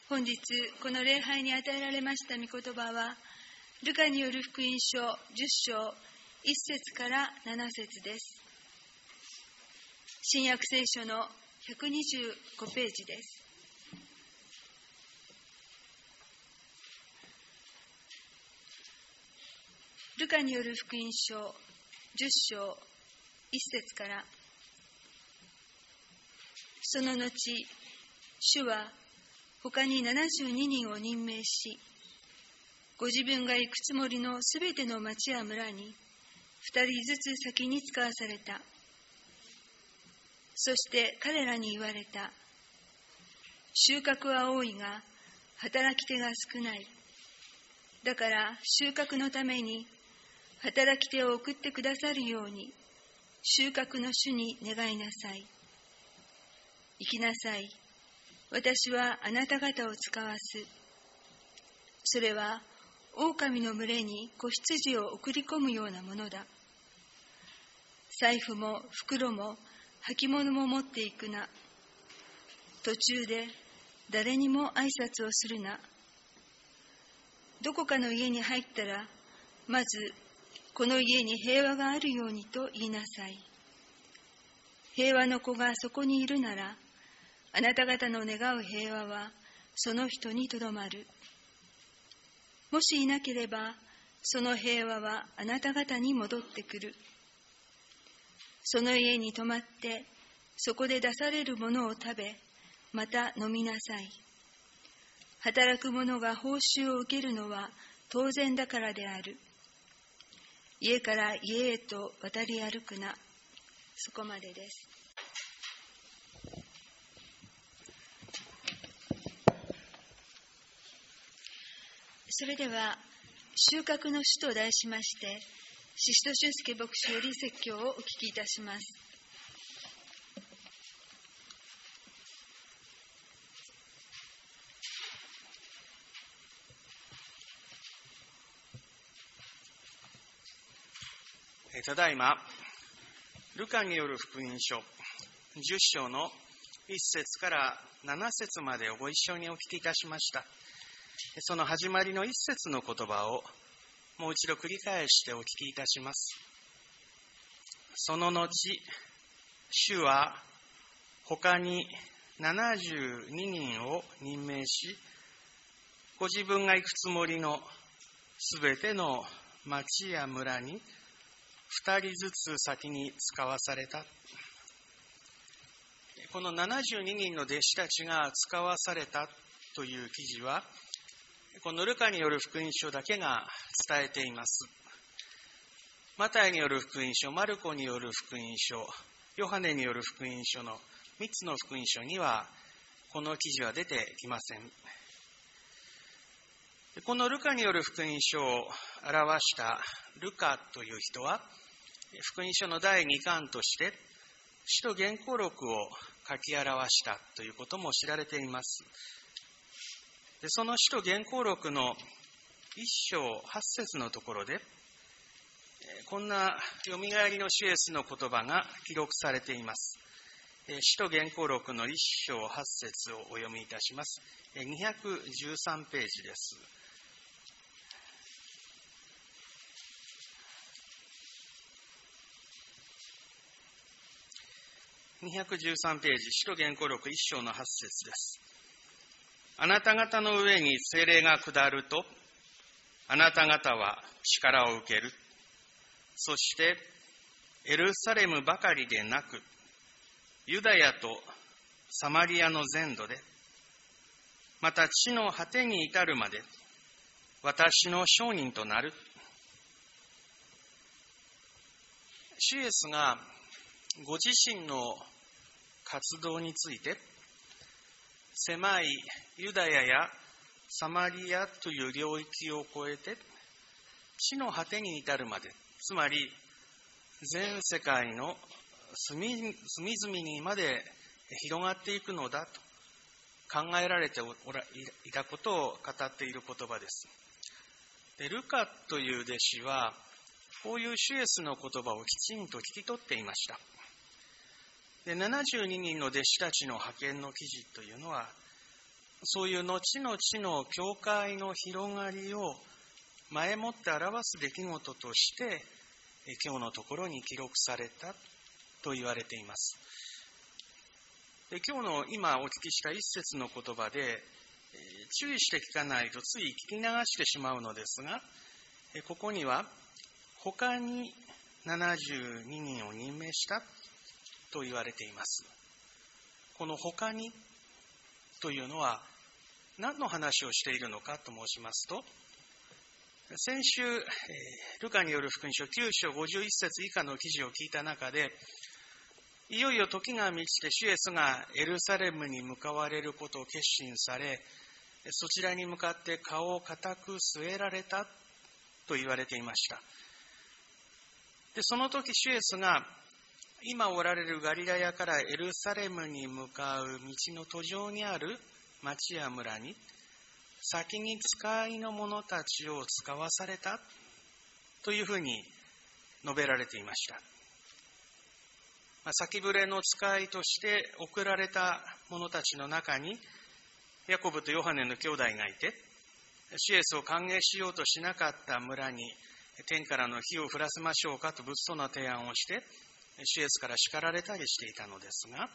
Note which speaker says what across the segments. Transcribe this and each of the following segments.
Speaker 1: 本日この礼拝に与えられました御言葉は、ルカによる福音書10章1節から7節です。新約聖書の125ページです。ルカによる福音書10章1節から。その後、主は他に72人を任命し、ご自分が行くつもりのすべての町や村に2人ずつ先に使わされた。そして彼らに言われた。収穫は多いが働き手が少ない。だから収穫のために働き手を送ってくださるように、収穫の主に願いなさい。行きなさい。私はあなた方を使わす。それは狼の群れに子羊を送り込むようなものだ。財布も袋も履物も持っていくな。途中で誰にも挨拶をするな。どこかの家に入ったら、まずこの家に平和があるようにと言いなさい。平和の子がそこにいるなら、あなた方の願う平和はその人にとどまる。もしいなければ、その平和はあなた方に戻ってくる。その家に泊まって、そこで出されるものを食べ、また飲みなさい。働く者が報酬を受けるのは当然だからである。家から家へと渡り歩くな。そこまでです。それでは、収穫の主と題しまして、宍戸修介牧師より説教をお聞きいたします。
Speaker 2: ただいま、ルカによる福音書10章の1節から7節までをご一緒にお聞きいたしました。その始まりの1節の言葉をもう一度繰り返してお聞きいたします。その後、主は他に72人を任命し、ご自分が行くつもりのすべての町や村に2人ずつ先に使わされた。この72人の弟子たちが使わされたという記事は、このルカによる福音書だけが伝えています。マタイによる福音書、マルコによる福音書、ヨハネによる福音書の3つの福音書にはこの記事は出てきません。このルカによる福音書を表したルカという人は、福音書の第2巻として使徒原稿録を書き表したということも知られています。でその使徒原稿録の1章8節のところで、こんなよみがえりの主イエスの言葉が記録されています。使徒原稿録の1章8節をお読みいたします。213ページです。213ページ、使徒原稿録1章の8節です。あなた方の上に聖霊が下ると、あなた方は力を受ける。そしてエルサレムばかりでなく、ユダヤとサマリアの全土で、また地の果てに至るまで、私の証人となる。主イエスがご自身の活動について、狭いユダヤやサマリアという領域を越えて、地の果てに至るまで、つまり全世界の隅々にまで広がっていくのだと考えられていたことを語っている言葉です。でルカという弟子は、こういう主イエスの言葉をきちんと聞き取っていました。で72人の弟子たちの派遣の記事というのは、 そういう後々の教会の広がりを前もって表す出来事として今日のところに記録されたと言われています。今日の今お聞きした一節の言葉で注意して聞かないとつい聞き流してしまうのですが、ここには他に72人を任命したと言われています。この他にというのは何の話をしているのかと申しますと、先週ルカによる福音書9章51節以下の記事を聞いた中で、いよいよ時が満ちて主イエスがエルサレムに向かわれることを決心され、そちらに向かって顔を固く据えられたと言われていました。で、その時主イエスが今おられるガリラヤからエルサレムに向かう道の途上にある町や村に先に使いの者たちを使わされたというふうに述べられていました。先触れの使いとして送られた者たちの中にヤコブとヨハネの兄弟がいて、主イエスを歓迎しようとしなかった村に天からの火を降らせましょうかと物騒な提案をして主イエスから叱られたりしていたのですが、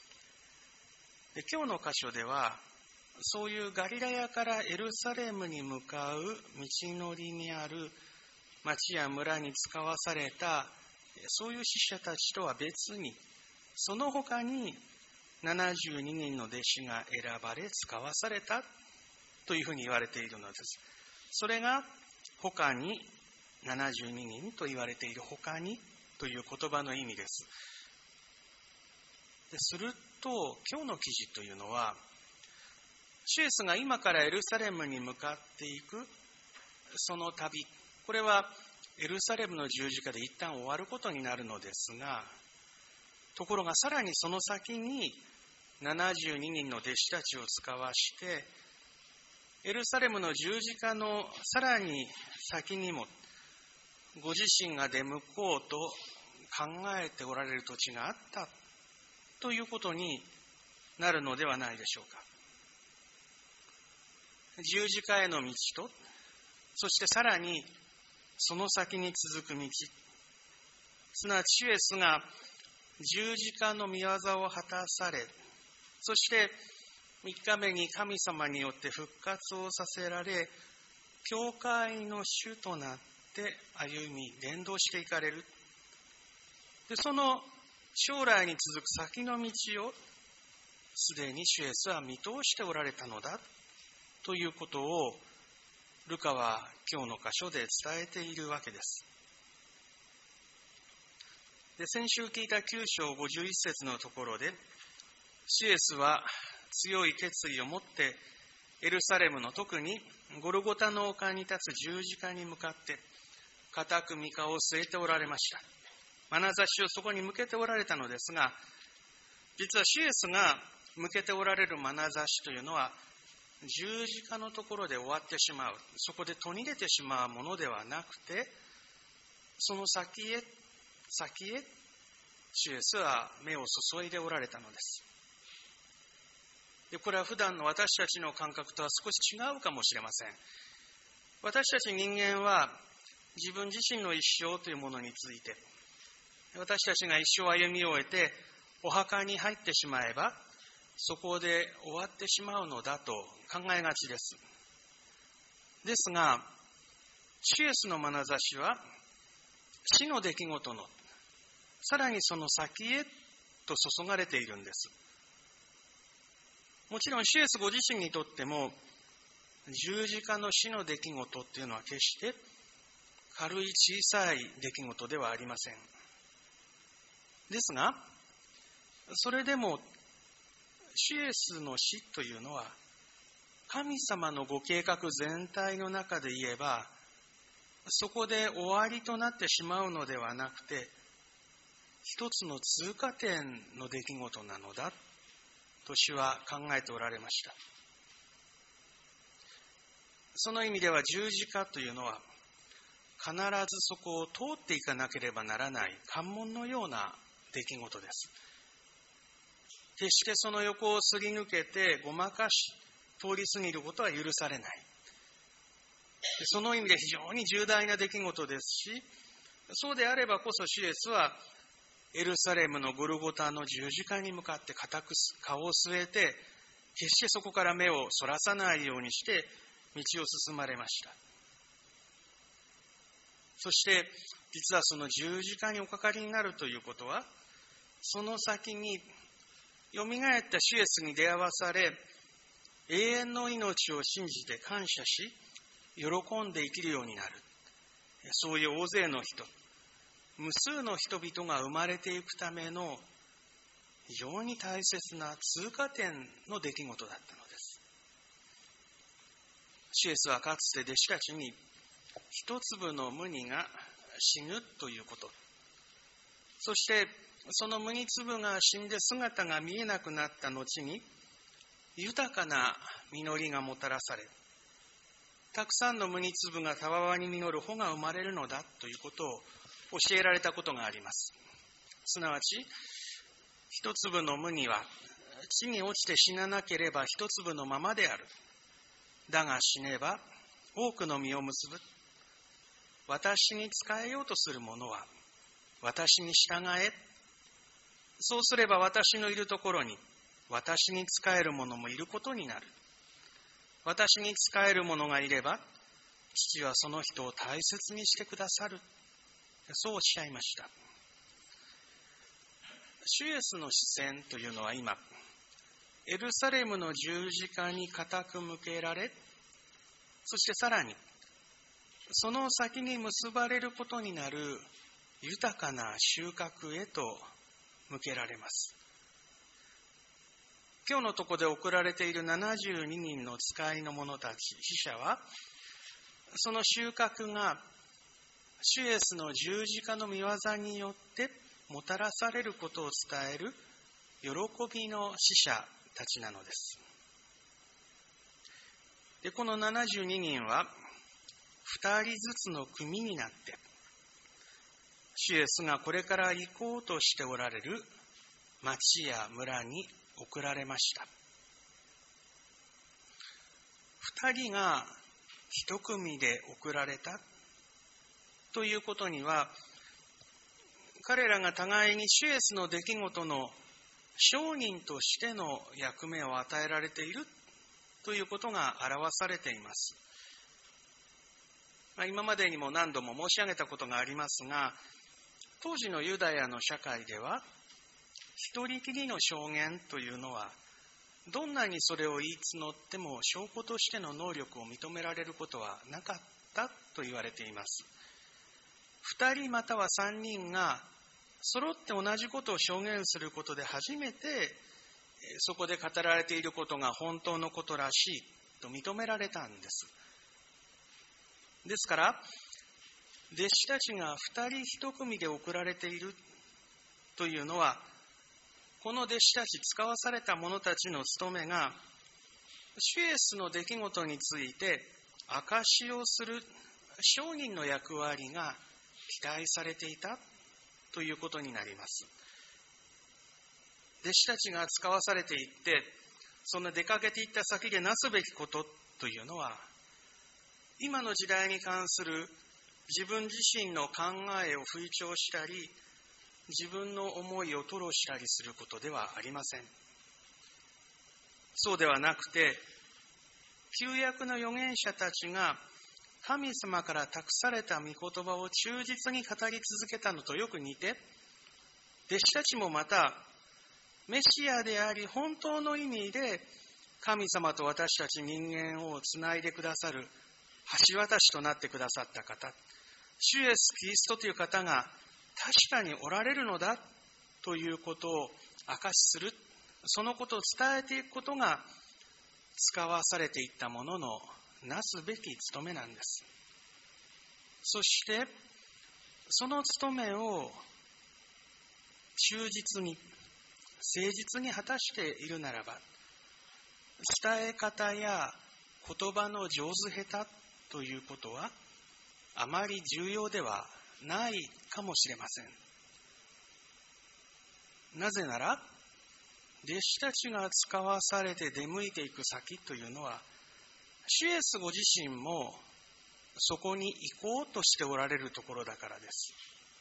Speaker 2: 今日の箇所ではそういうガリラヤからエルサレムに向かう道のりにある町や村に使わされたそういう使者たちとは別に、その他に72人の弟子が選ばれ使わされたというふうに言われているのです。それが他に72人と言われている他にという言葉の意味です。すると今日の記事というのは、主イエスが今からエルサレムに向かっていくその旅、これはエルサレムの十字架で一旦終わることになるのですが、ところがさらにその先に72人の弟子たちを使わしてエルサレムの十字架のさらに先にもご自身が出向こうと考えておられる土地があったということになるのではないでしょうか。十字架への道と、そしてさらにその先に続く道、すなわち主イエスが十字架の御業を果たされ、そして3日目に神様によって復活をさせられ、教会の主となって歩み伝道していかれる。で、その将来に続く先の道をすでに主イエスは見通しておられたのだということをルカは今日の箇所で伝えているわけです。で、先週聞いた9章51節のところで、主イエスは強い決意を持ってエルサレムの特にゴルゴタの丘に立つ十字架に向かって固く御顔を据えておられました。眼差しをそこに向けておられたのですが、実は主イエスが向けておられる眼差しというのは十字架のところで終わってしまう、そこで途切れてしまうものではなくて、その先へ主イエスは目を注いでおられたのです。で、これは普段の私たちの感覚とは少し違うかもしれません。私たち人間は自分自身の一生というものについて、私たちが一生歩み終えてお墓に入ってしまえばそこで終わってしまうのだと考えがちです。ですが、主イエスの眼差しは死の出来事のさらにその先へと注がれているんです。もちろん主イエスご自身にとっても十字架の死の出来事っていうのは決して軽い小さい出来事ではありません。ですが、それでも主イエスの死というのは神様のご計画全体の中で言えばそこで終わりとなってしまうのではなくて、一つの通過点の出来事なのだと主は考えておられました。その意味では十字架というのは必ずそこを通っていかなければならない関門のような出来事です。決してその横をすり抜けてごまかし通り過ぎることは許されない。その意味で非常に重大な出来事ですし、そうであればこそ主イエスはエルサレムのゴルゴタの十字架に向かって固く顔を据えて、決してそこから目をそらさないようにして道を進まれました。そして実はその十字架におかかりになるということは、その先によみがえった主イエスに出会わされ、永遠の命を信じて感謝し、喜んで生きるようになる。そういう大勢の人、無数の人々が生まれていくための非常に大切な通過点の出来事だったのです。主イエスはかつて弟子たちに、一粒の麦が死ぬということ、そしてその麦粒が死んで姿が見えなくなった後に、豊かな実りがもたらされ、たくさんの麦粒がたわわに実る穂が生まれるのだということを教えられたことがあります。すなわち、一粒の麦は地に落ちて死ななければ一粒のままである。だが死ねば多くの実を結ぶ。私に仕えようとする者は私に従え。そうすれば私のいるところに私に仕える者もいることになる。私に仕える者がいれば父はその人を大切にしてくださる。そうおっしゃいました。主イエスの視線というのは今、エルサレムの十字架に固く向けられ、そしてさらにその先に結ばれることになる豊かな収穫へと向けられます。今日のところで送られている72人の使いの者たち、死者は、その収穫が主イエスの十字架の御業によってもたらされることを伝える喜びの死者たちなのです。で、この72人は2人ずつの組になって、主イエスがこれから行こうとしておられる町や村に送られました。2人が1組で送られたということには、彼らが互いに主イエスの出来事の証人としての役目を与えられているということが表されています。今までにも何度も申し上げたことがありますが、当時のユダヤの社会では、一人きりの証言というのは、どんなにそれを言い募っても証拠としての能力を認められることはなかったと言われています。2人または3人が揃って同じことを証言することで初めて、そこで語られていることが本当のことらしいと認められたんです。ですから、弟子たちが2人1組で送られているというのは、この弟子たち、使わされた者たちの務めが、主イエスの出来事について証しをする証人の役割が期待されていたということになります。弟子たちが使わされていって、その出かけていった先でなすべきことというのは、今の時代に関する自分自身の考えを吹聴したり、自分の思いを吐露したりすることではありません。そうではなくて、旧約の預言者たちが神様から託された御言葉を忠実に語り続けたのとよく似て、弟子たちもまたメシアであり本当の意味で神様と私たち人間をつないでくださる橋渡しとなってくださった方、主イエスキリストという方が確かにおられるのだということを証しする、そのことを伝えていくことが使わされていったもののなすべき務めなんです。そしてその務めを忠実に誠実に果たしているならば、伝え方や言葉の上手下手ということはあまり重要ではないかもしれません。なぜなら、 弟子たちが使わされて出向いていく先というのは、主イエスご自身もそこに行こうとしておられるところだからです。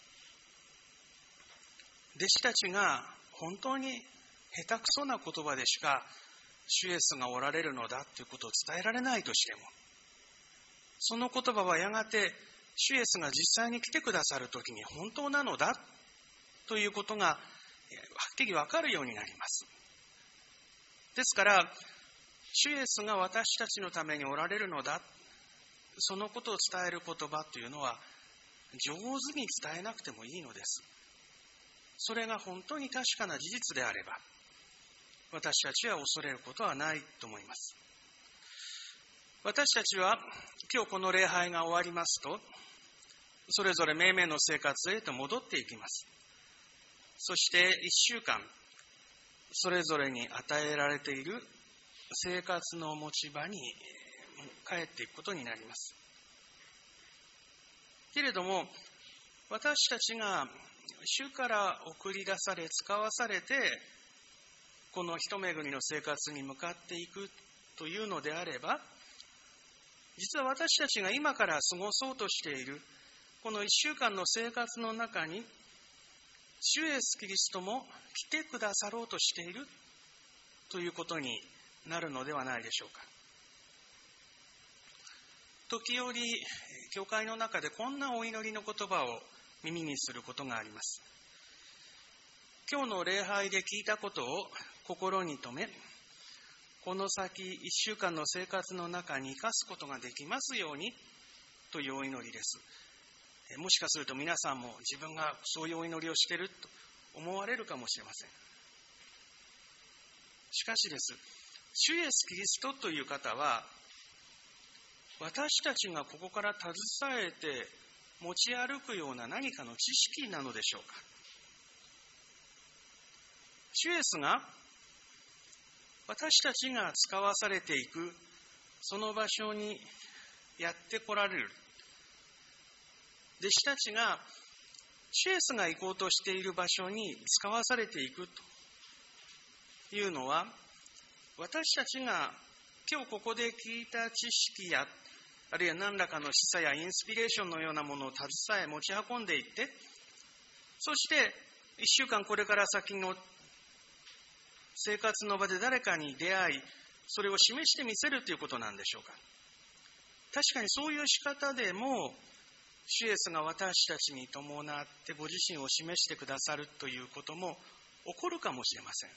Speaker 2: 弟子たちが本当に下手くそな言葉でしか主イエスがおられるのだということを伝えられないとしても、その言葉はやがて主イエスが実際に来てくださるときに本当なのだということがはっきりわかるようになります。ですから、主イエスが私たちのためにおられるのだ、そのことを伝える言葉というのは上手に伝えなくてもいいのです。それが本当に確かな事実であれば、私たちは恐れることはないと思います。私たちは今日この礼拝が終わりますと、それぞれ命名の生活へと戻っていきます。そして1週間、それぞれに与えられている生活の持ち場に帰っていくことになります。けれども、私たちが主から送り出され、使わされて、この一恵みの生活に向かっていくというのであれば、実は私たちが今から過ごそうとしているこの1週間の生活の中に、主イエスキリストも来てくださろうとしているということになるのではないでしょうか。時折、教会の中でこんなお祈りの言葉を耳にすることがあります。今日の礼拝で聞いたことを心に留め、この先1週間の生活の中に生かすことができますようにというお祈りです。もしかすると皆さんも自分がそういうお祈りをしていると思われるかもしれません。しかしです、主イエスキリストという方は、私たちがここから携えて持ち歩くような何かの知識なのでしょうか。主イエスが私たちが使わされていくその場所にやって来られる。弟子たちが主イエスが行こうとしている場所に使わされていくというのは、私たちが今日ここで聞いた知識や、あるいは何らかの示唆やインスピレーションのようなものを携え持ち運んでいって、そして1週間これから先の生活の場で誰かに出会い、それを示してみせるということなんでしょうか。確かにそういう仕方でも、主イエスが私たちに伴ってご自身を示してくださるということも起こるかもしれません。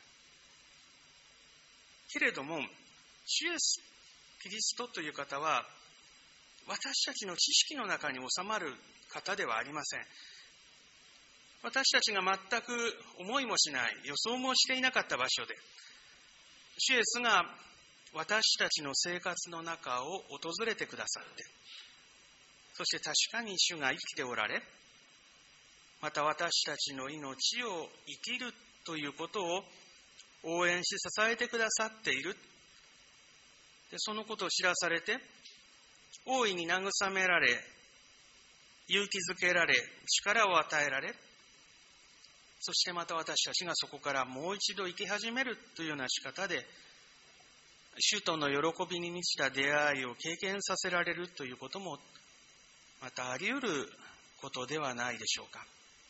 Speaker 2: けれども、主イエスキリストという方は、私たちの知識の中に収まる方ではありません。私たちが全く思いもしない、予想もしていなかった場所で、主イエスが私たちの生活の中を訪れてくださって、そして確かに主が生きておられ、また私たちの命を生きるということを応援し支えてくださっている。で、そのことを知らされて、大いに慰められ、勇気づけられ、力を与えられ、そしてまた私たちがそこからもう一度生き始めるというような仕方で、主との喜びに満ちた出会いを経験させられるということも、またあり得ることではないでしょうか。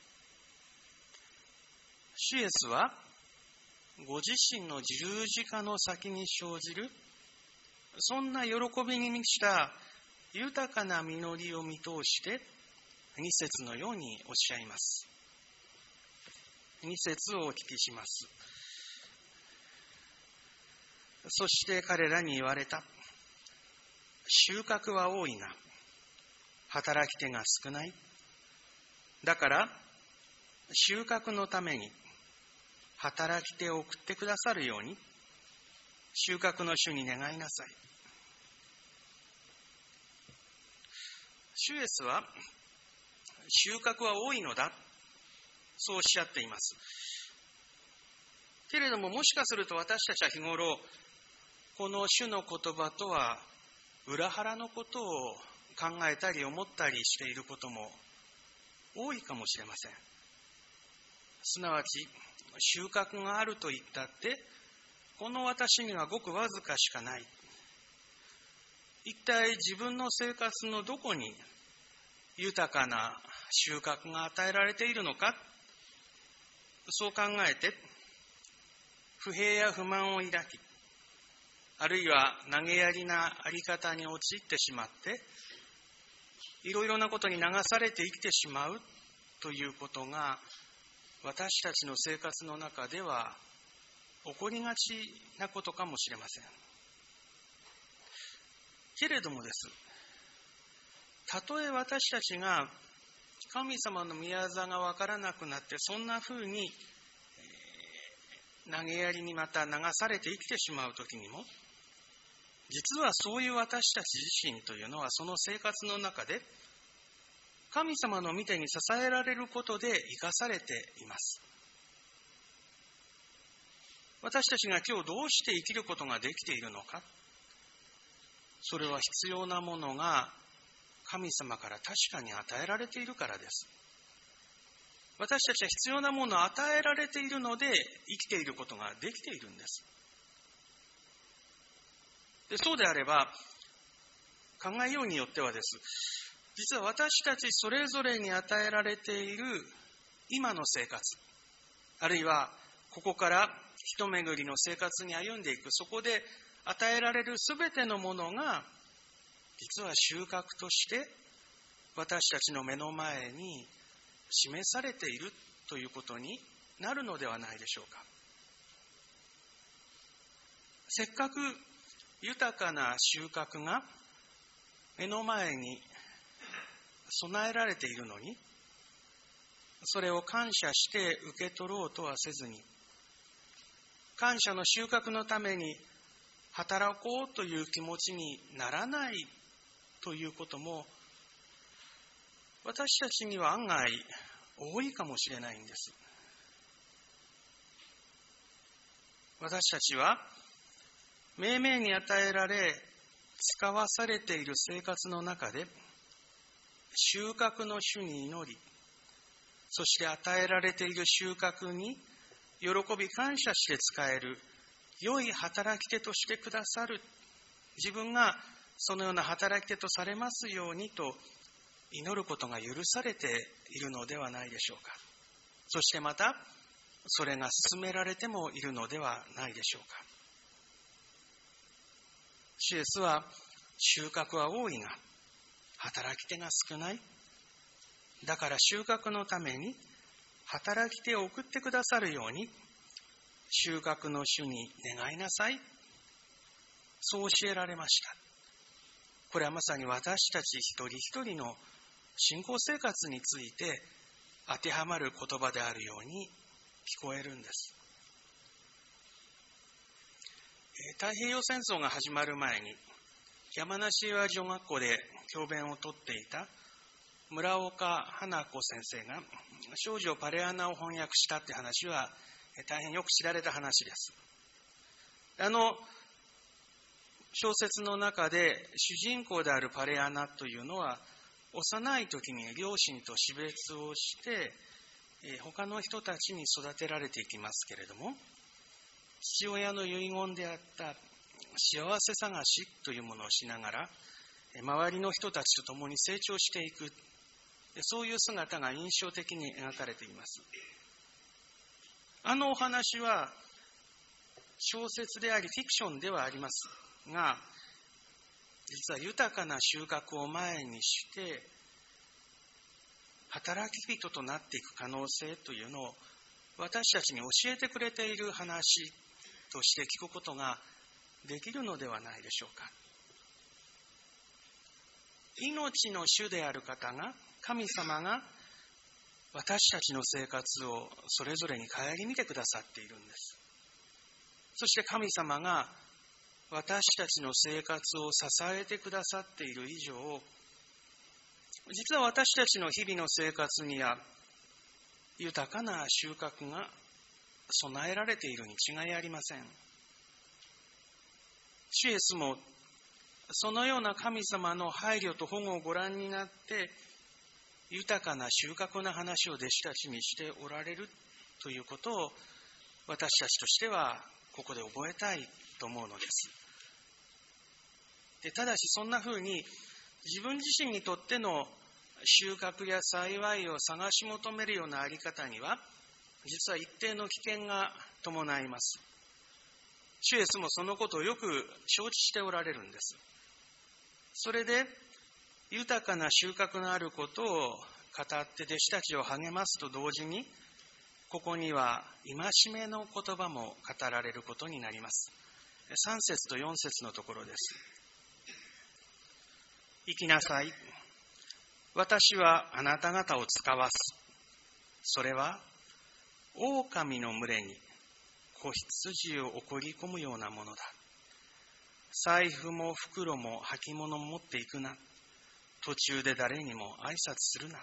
Speaker 2: 主イエスは、ご自身の十字架の先に生じる、そんな喜びに満ちた豊かな実りを見通して、2節のようにおっしゃいます。2節をお聞きします。そして彼らに言われた。収穫は多いが、働き手が少ない。だから、収穫のために、働き手を送ってくださるように、収穫の主に願いなさい。主イエスは、収穫は多いのだ、そうおっしゃっています。けれども、もしかすると私たちは日頃、この主の言葉とは裏腹のことを考えたり思ったりしていることも多いかもしれません。すなわち、 収穫があると言ったって、この私にはごくわずかしかない。一体自分の生活のどこに豊かな収穫が与えられているのか、そう考えて不平や不満を抱き、あるいは投げやりなあり方に陥ってしまって、いろいろなことに流されて生きてしまうということが、私たちの生活の中では起こりがちなことかもしれません。けれどもです、たとえ私たちが神様の御業が分からなくなって、そんなふうに投げやりにまた流されて生きてしまうときにも、実はそういう私たち自身というのは、その生活の中で神様の御手に支えられることで生かされています。私たちが今日どうして生きることができているのか、それは必要なものが神様から確かに与えられているからです。私たちは必要なものを与えられているので生きていることができているんです。で、そうであれば、考えようによってはです、実は私たちそれぞれに与えられている今の生活、あるいはここから一巡りの生活に歩んでいく、そこで与えられるすべてのものが、実は収穫として私たちの目の前に示されているということになるのではないでしょうか。せっかく豊かな収穫が目の前に備えられているのに、それを感謝して受け取ろうとはせずに、感謝の収穫のために働こうという気持ちにならないということも、私たちには案外多いかもしれないんです。私たちは命名に与えられ使わされている生活の中で、収穫の主に祈り、そして与えられている収穫に喜び感謝して使える良い働き手としてくださる、自分がそのような働き手とされますようにと祈ることが許されているのではないでしょうか。そしてまたそれが進められてもいるのではないでしょうか。主イエスは、収穫は多いが働き手が少ない。だから収穫のために働き手を送ってくださるように、収穫の主に願いなさい。そう教えられました。これはまさに私たち一人一人の信仰生活について当てはまる言葉であるように聞こえるんです。太平洋戦争が始まる前に、山梨岩女学校で教鞭をとっていた村岡花子先生が少女パレアナを翻訳したって話は大変よく知られた話です。小説の中で主人公であるパレアナというのは、幼い時に両親と死別をして他の人たちに育てられていきますけれども、父親の遺言であった幸せ探しというものをしながら周りの人たちと共に成長していく、そういう姿が印象的に描かれています。お話は小説でありフィクションではありますが、実は豊かな収穫を前にして働き人となっていく可能性というのを私たちに教えてくれている話として聞くことができるのではないでしょうか。命の主である方が、神様が私たちの生活をそれぞれに顧みてくださっているんです。そして神様が私たちの生活を支えてくださっている以上、実は私たちの日々の生活には豊かな収穫が備えられているに違いありません。主イエスもそのような神様の配慮と保護をご覧になって、豊かな収穫な話を弟子たちにしておられるということを私たちとしてはここで覚えたいと思うのです。ただしそんなふうに自分自身にとっての収穫や幸いを探し求めるようなあり方には、実は一定の危険が伴います。主イエスもそのことをよく承知しておられるんです。それで豊かな収穫のあることを語って弟子たちを励ますと同時に、ここには戒めの言葉も語られることになります。3節と4節のところです。行きなさい。私はあなた方を使わす。それは狼の群れに子羊を送り込むようなものだ。財布も袋も履物も持っていくな。途中で誰にも挨拶をするな。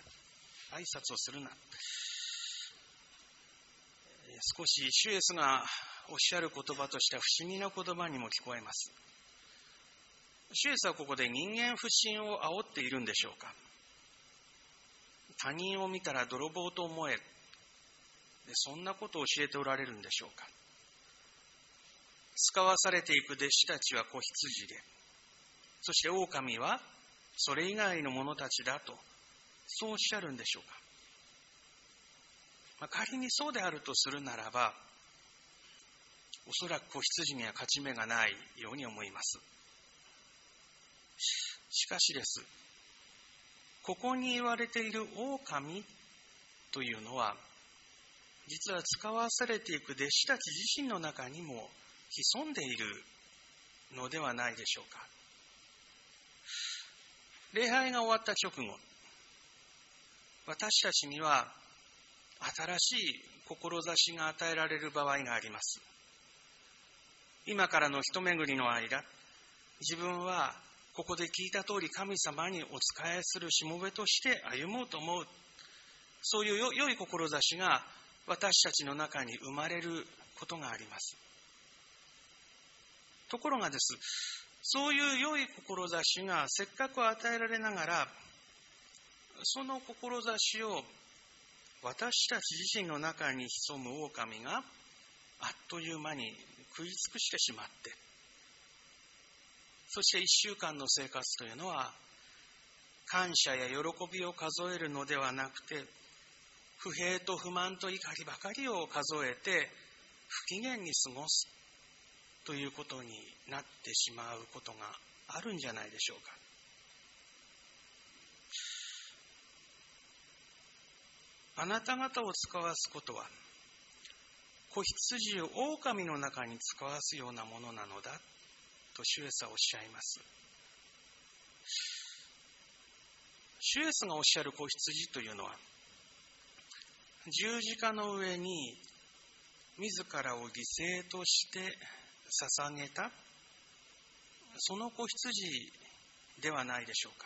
Speaker 2: 少し主イエスがおっしゃる言葉としては不思議な言葉にも聞こえます。主イエスはここで人間不信を煽っているんでしょうか。他人を見たら泥棒と思え。そんなことを教えておられるんでしょうか。使わされていく弟子たちは子羊で、そして狼はそれ以外の者たちだと、そうおっしゃるんでしょうか。仮にそうであるとするならば、おそらく子羊には勝ち目がないように思います。しかしです、ここに言われている狼というのは、実は使わされていく弟子たち自身の中にも潜んでいるのではないでしょうか。礼拝が終わった直後、私たちには新しい志が与えられる場合があります。今からの一巡りの間、自分はここで聞いた通り神様にお仕えするしもべとして歩もうと思う。そういう良い志が私たちの中に生まれることがあります。ところがです、そういう良い志がせっかく与えられながら、その志を私たち自身の中に潜む狼があっという間に食い尽くしてしまって、そして1週間の生活というのは感謝や喜びを数えるのではなくて、不平と不満と怒りばかりを数えて不機嫌に過ごすということになってしまうことがあるんじゃないでしょうか。あなた方を使わすことは、子羊を狼の中に使わすようなものなのだと主イエスはおっしゃいます。主イエスがおっしゃる子羊というのは、十字架の上に自らを犠牲として捧げた、その子羊ではないでしょうか。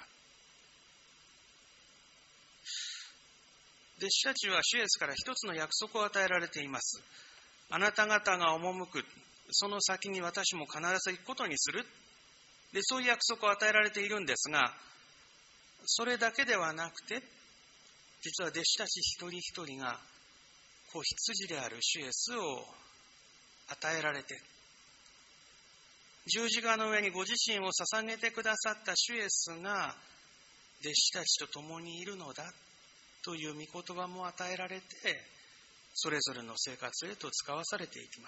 Speaker 2: 弟子たちは主イエスから一つの約束を与えられています。あなた方が赴くその先に私も必ず行くことにする。で、そういう約束を与えられているんですが、それだけではなくて、実は弟子たち一人一人が子羊である主イエスを与えられて、十字架の上にご自身を捧げてくださった主イエスが弟子たちと共にいるのだという御言葉も与えられて、それぞれの生活へと使わされていきます。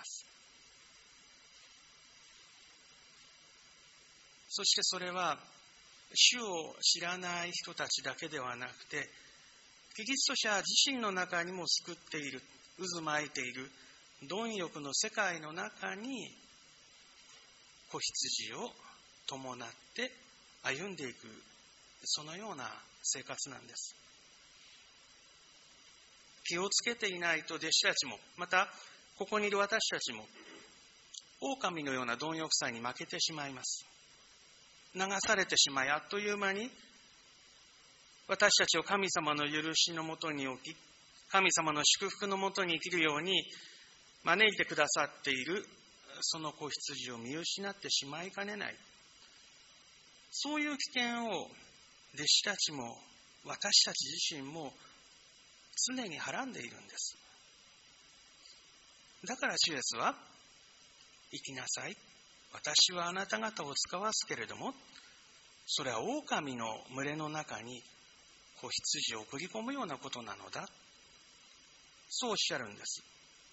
Speaker 2: そしてそれは主を知らない人たちだけではなくて、キリスト者自身の中にも救っている、渦巻いている貪欲の世界の中に子羊を伴って歩んでいく、そのような生活なんです。気をつけていないと弟子たちも、またここにいる私たちも狼のような貪欲さに負けてしまいます。流されてしまい、あっという間に私たちを神様の許しのもとに置き、神様の祝福のもとに生きるように招いてくださっているその子羊を見失ってしまいかねない。そういう危険を弟子たちも私たち自身も常にはらんでいるんです。 だから主イエスは、行きなさい。私はあなた方を使わすけれども、それは狼の群れの中に子羊を送り込むようなことなのだ。そうおっしゃるんです。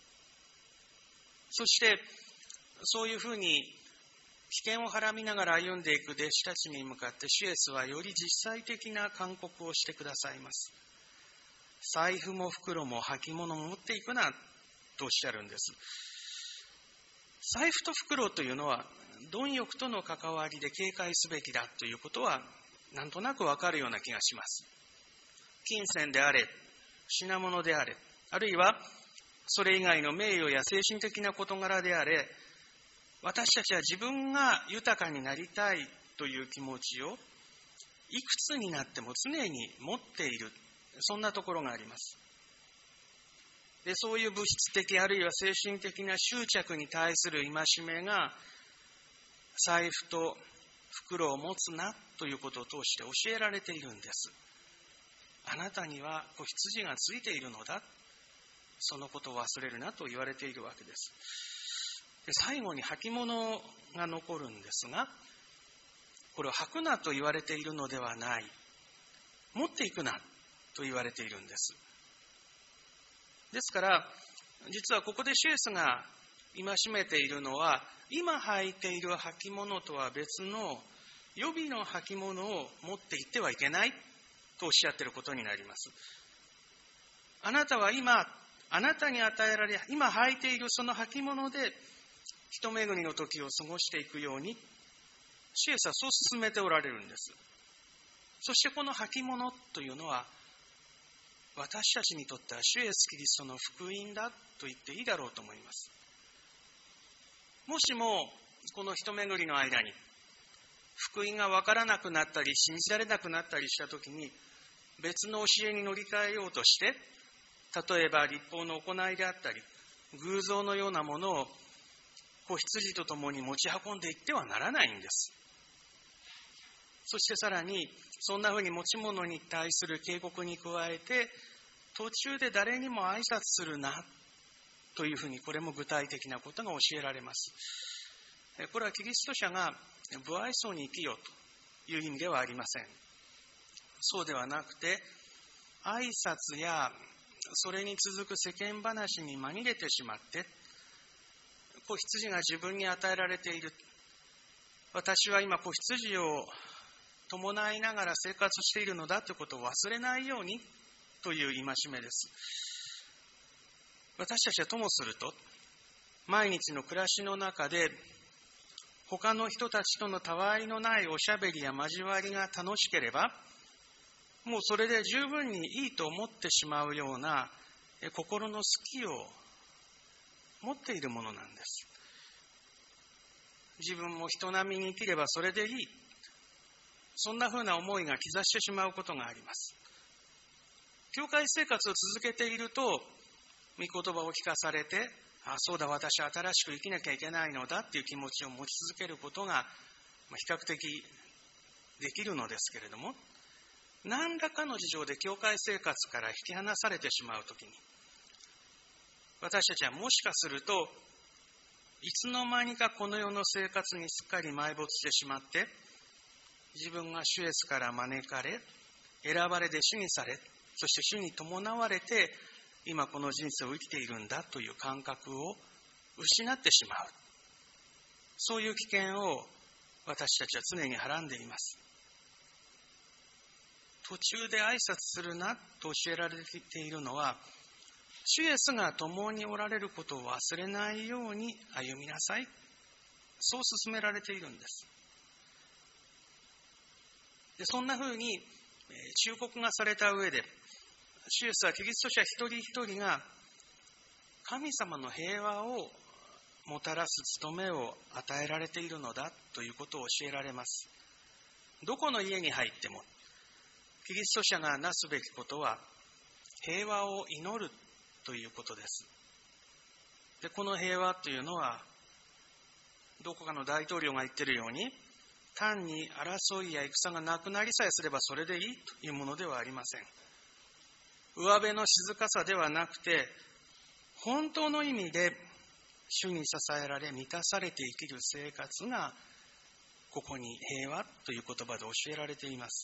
Speaker 2: そして、そういうふうに危険をはらみながら歩んでいく弟子たちに向かって主イエスはより実際的な勧告をしてくださいます。財布も袋も履物も持っていくなとおっしゃるんです。財布と袋というのは貪欲との関わりで警戒すべきだということはなんとなくわかるような気がします。金銭であれ、品物であれ、あるいはそれ以外の名誉や精神的な事柄であれ、私たちは自分が豊かになりたいという気持ちをいくつになっても常に持っている、そんなところがあります。で、そういう物質的あるいは精神的な執着に対する戒めが、財布と袋を持つなということを通して教えられているんです。あなたには子羊がついているのだ。そのことを忘れるなと言われているわけです。で、最後に履物が残るんですが、これを履くなと言われているのではない。持っていくなと言われているんです。ですから、実はここで主イエスが戒めているのは、今履いている履物とは別の予備の履物を持っていってはいけないとおっしゃっていることになります。あなたは今、あなたに与えられ、今履いているその履物で一巡りの時を過ごしていくように、主イエスはそう進めておられるんです。そしてこの履物というのは、私たちにとっては主イエスキリストの福音だと言っていいだろうと思います。もしもこの一巡りの間に福音が分からなくなったり信じられなくなったりしたときに、別の教えに乗り換えようとして、例えば律法の行いであったり偶像のようなものを子羊と共に持ち運んでいってはならないんです。そしてさらにそんなふうに持ち物に対する警告に加えて、途中で誰にも挨拶するなというふうに、これも具体的なことが教えられます。これはキリスト者が不愛想に生きよという意味ではありません。そうではなくて、挨拶やそれに続く世間話に紛れてしまって、子羊が自分に与えられている、私は今子羊を伴いながら生活しているのだということを忘れないようにという戒めです。私たちはともすると、毎日の暮らしの中で他の人たちとのたわいのないおしゃべりや交わりが楽しければ、もうそれで十分にいいと思ってしまうような心の隙を持っているものなんです。自分も人並みに生きればそれでいい、そんなふうな思いが刻してしまうことがあります。教会生活を続けていると、御言葉を聞かされて、そうだ、私は新しく生きなきゃいけないのだっていう気持ちを持ち続けることが比較的できるのですけれども、何らかの事情で教会生活から引き離されてしまうときに、私たちはもしかするといつの間にかこの世の生活にすっかり埋没してしまって、自分が主イエスから招かれ、選ばれで主にされ、そして主に伴われて今この人生を生きているんだという感覚を失ってしまう、そういう危険を私たちは常にはらんでいます。途中で挨拶するなと教えられているのは、主イエスが共におられることを忘れないように歩みなさい、そう勧められているんです。で、そんなふうに忠告がされた上で、主イエスはキリスト者一人一人が神様の平和をもたらす務めを与えられているのだということを教えられます。どこの家に入ってもキリスト者がなすべきことは平和を祈るということです。で、この平和というのは、どこかの大統領が言っているように、単に争いや戦がなくなりさえすればそれでいいというものではありません。上辺の静かさではなくて、本当の意味で主に支えられ満たされて生きる生活が、ここに平和という言葉で教えられています。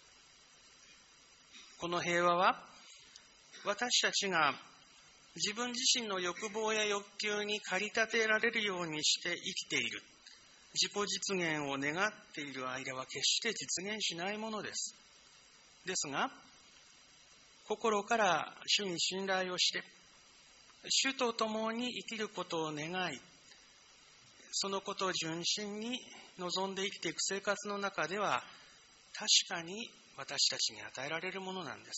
Speaker 2: この平和は、私たちが自分自身の欲望や欲求に駆り立てられるようにして生きている、自己実現を願っている間は決して実現しないものです。ですが、心から主に信頼をして、主と共に生きることを願い、そのことを純真に望んで生きていく生活の中では、確かに私たちに与えられるものなんです。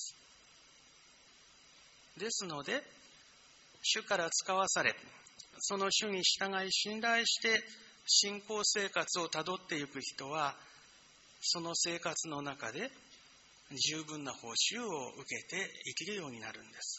Speaker 2: ですので、主から使わされ、その主に従い信頼して信仰生活をたどっていく人は、その生活の中で十分な報酬を受けて生きるようになるんです。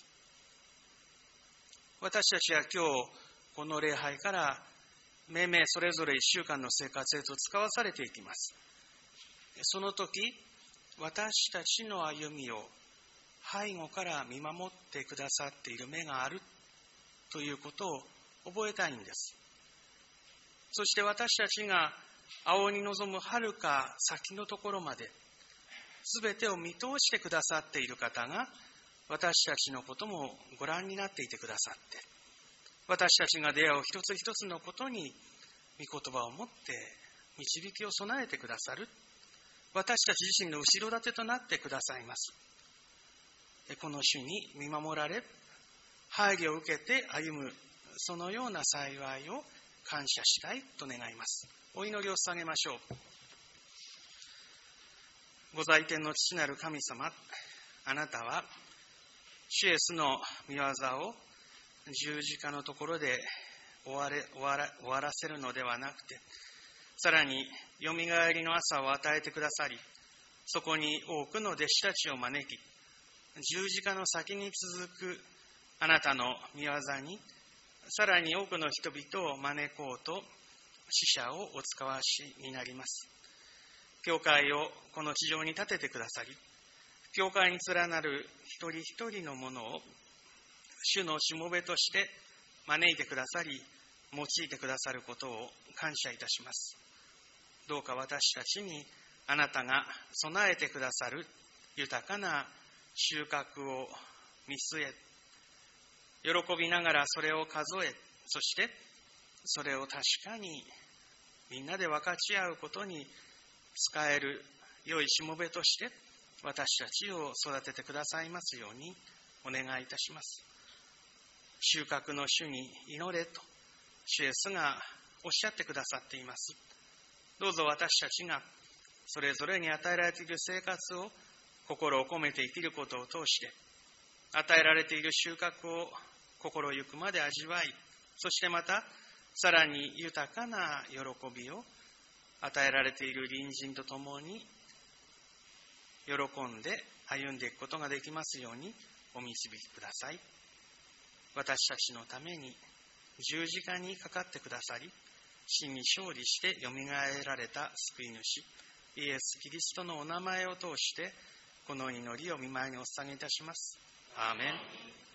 Speaker 2: 私たちは今日この礼拝から命名それぞれ1週間の生活へと使わされていきます。その時、私たちの歩みを背後から見守ってくださっている目があるということを覚えたいんです。そして私たちが青に望む遥か先のところまで、すべてを見通してくださっている方が、私たちのこともご覧になっていてくださって、私たちが出会う一つ一つのことに御言葉を持って導きを備えてくださる、私たち自身の後ろ盾となってくださいます。この主に見守られ、配慮を受けて歩む、そのような幸いを感謝したいと願います。お祈りを捧げましょう。ご在天の父なる神様、あなたは主イエスの御業を十字架のところで終わらせるのではなくて、さらによみがえりの朝を与えてくださり、そこに多くの弟子たちを招き、十字架の先に続くあなたの御業に、さらに多くの人々を招こうと使者をお使わしになります。教会をこの地上に建ててくださり、教会に連なる一人一人のものを主のしもべとして招いてくださり、用いてくださることを感謝いたします。どうか私たちにあなたが備えてくださる豊かな収穫を見据え、喜びながらそれを数え、そしてそれを確かにみんなで分かち合うことに使える良いしもべとして私たちを育ててくださいますようにお願いいたします。収穫の主に祈れと主イエスがおっしゃってくださっています。どうぞ私たちがそれぞれに与えられている生活を心を込めて生きることを通して、与えられている収穫を心ゆくまで味わい、そしてまたさらに豊かな喜びを与えられている隣人と共に喜んで歩んでいくことができますようにお導きください。私たちのために十字架にかかってくださり、死に勝利してよみがえられた救い主イエス・キリストのお名前を通してこの祈りを御前にお捧げいたします。アーメン。